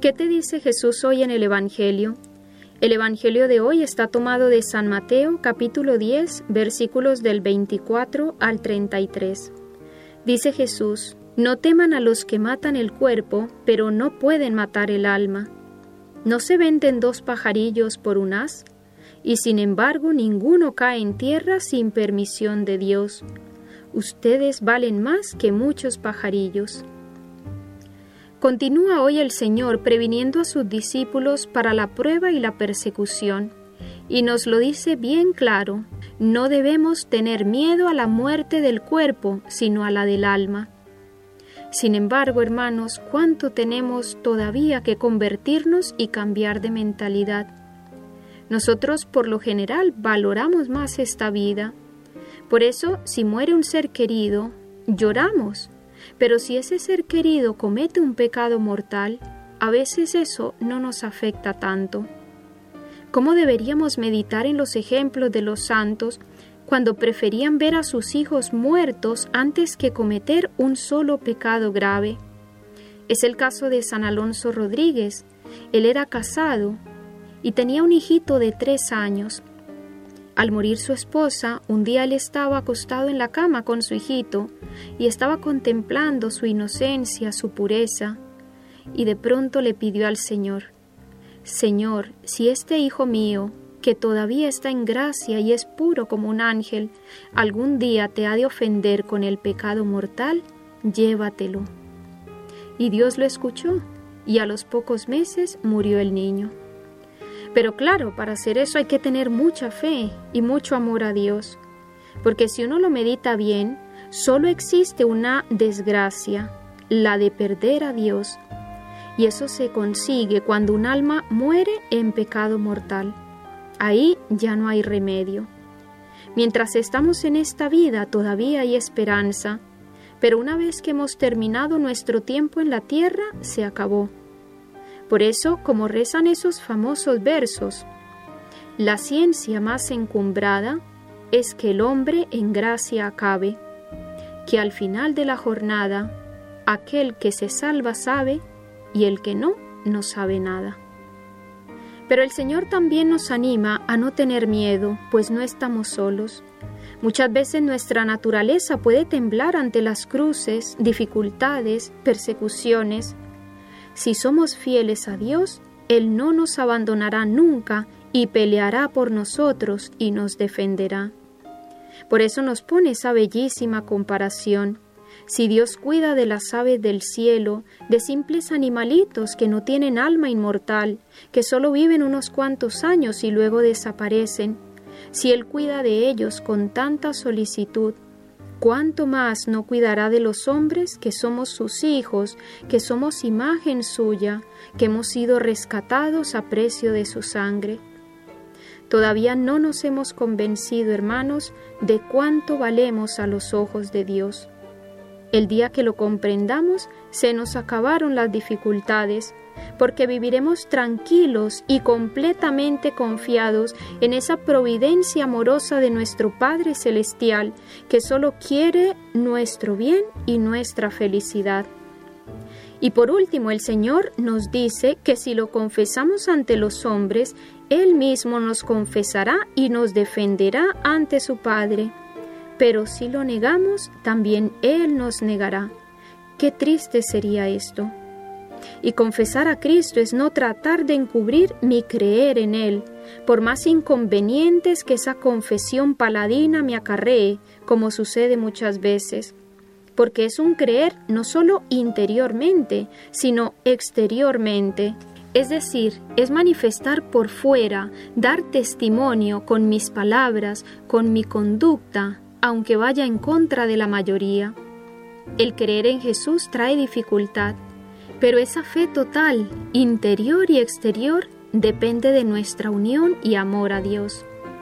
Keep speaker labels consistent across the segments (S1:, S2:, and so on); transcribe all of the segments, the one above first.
S1: ¿Qué te dice Jesús hoy en el Evangelio? El Evangelio de hoy está tomado de San Mateo, capítulo 10, versículos del 24 al 33. Dice Jesús: no teman a los que matan el cuerpo, pero no pueden matar el alma. ¿No se venden 2 pajarillos por un haz? Y sin embargo ninguno cae en tierra sin permisión de Dios. Ustedes valen más que muchos pajarillos. Continúa hoy el Señor previniendo a sus discípulos para la prueba y la persecución, y nos lo dice bien claro: no debemos tener miedo a la muerte del cuerpo, sino a la del alma. Sin embargo, hermanos, ¿cuánto tenemos todavía que convertirnos y cambiar de mentalidad? Nosotros, por lo general, valoramos más esta vida. Por eso, si muere un ser querido, lloramos. Pero si ese ser querido comete un pecado mortal, a veces eso no nos afecta tanto. ¿Cómo deberíamos meditar en los ejemplos de los santos cuando preferían ver a sus hijos muertos antes que cometer un solo pecado grave? Es el caso de San Alonso Rodríguez. Él era casado y tenía un hijito de 3 años. Al morir su esposa, un día él estaba acostado en la cama con su hijito y estaba contemplando su inocencia, su pureza, y de pronto le pidió al Señor: Señor, si este hijo mío, que todavía está en gracia y es puro como un ángel, algún día te ha de ofender con el pecado mortal, llévatelo. Y Dios lo escuchó, y a los pocos meses murió el niño. Pero claro, para hacer eso hay que tener mucha fe y mucho amor a Dios, porque si uno lo medita bien, solo existe una desgracia, la de perder a Dios, y eso se consigue cuando un alma muere en pecado mortal. Ahí ya no hay remedio. Mientras estamos en esta vida todavía hay esperanza, pero una vez que hemos terminado nuestro tiempo en la tierra, se acabó. Por eso, como rezan esos famosos versos, la ciencia más encumbrada es que el hombre en gracia acabe, que al final de la jornada, aquel que se salva sabe, y el que no, no sabe nada. Pero el Señor también nos anima a no tener miedo, pues no estamos solos. Muchas veces nuestra naturaleza puede temblar ante las cruces, dificultades, persecuciones. Si somos fieles a Dios, Él no nos abandonará nunca y peleará por nosotros y nos defenderá. Por eso nos pone esa bellísima comparación. Si Dios cuida de las aves del cielo, de simples animalitos que no tienen alma inmortal, que solo viven unos cuantos años y luego desaparecen, si Él cuida de ellos con tanta solicitud, ¿cuánto más no cuidará de los hombres que somos sus hijos, que somos imagen suya, que hemos sido rescatados a precio de su sangre? Todavía no nos hemos convencido, hermanos, de cuánto valemos a los ojos de Dios. El día que lo comprendamos, se nos acabaron las dificultades, porque viviremos tranquilos y completamente confiados en esa providencia amorosa de nuestro Padre Celestial, que solo quiere nuestro bien y nuestra felicidad. Y por último, el Señor nos dice que si lo confesamos ante los hombres, Él mismo nos confesará y nos defenderá ante su Padre. Pero si lo negamos, también Él nos negará. Qué triste sería esto. Y confesar a Cristo es no tratar de encubrir mi creer en Él, por más inconvenientes que esa confesión paladina me acarree, como sucede muchas veces, porque es un creer no solo interiormente, sino exteriormente. Es decir, es manifestar por fuera, dar testimonio con mis palabras, con mi conducta, aunque vaya en contra de la mayoría. El creer en Jesús trae dificultad, pero esa fe total, interior y exterior, depende de nuestra unión y amor a Dios.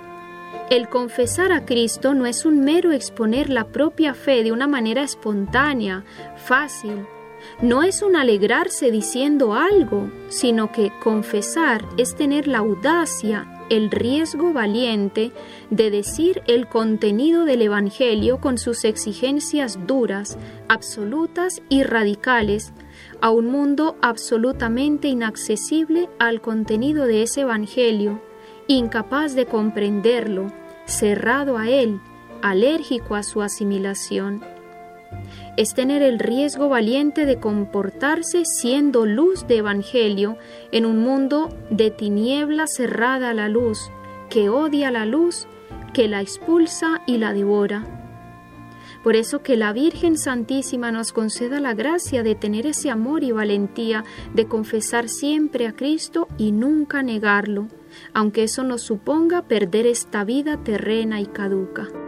S1: El confesar a Cristo no es un mero exponer la propia fe de una manera espontánea, fácil. No es un alegrarse diciendo algo, sino que confesar es tener la audacia el riesgo valiente de decir el contenido del Evangelio con sus exigencias duras, absolutas y radicales, a un mundo absolutamente inaccesible al contenido de ese Evangelio, incapaz de comprenderlo, cerrado a él, alérgico a su asimilación. Es tener el riesgo valiente de comportarse siendo luz de Evangelio en un mundo de tiniebla cerrada a la luz, que odia la luz, que la expulsa y la devora. Por eso que la Virgen Santísima nos conceda la gracia de tener ese amor y valentía de confesar siempre a Cristo y nunca negarlo, aunque eso nos suponga perder esta vida terrena y caduca.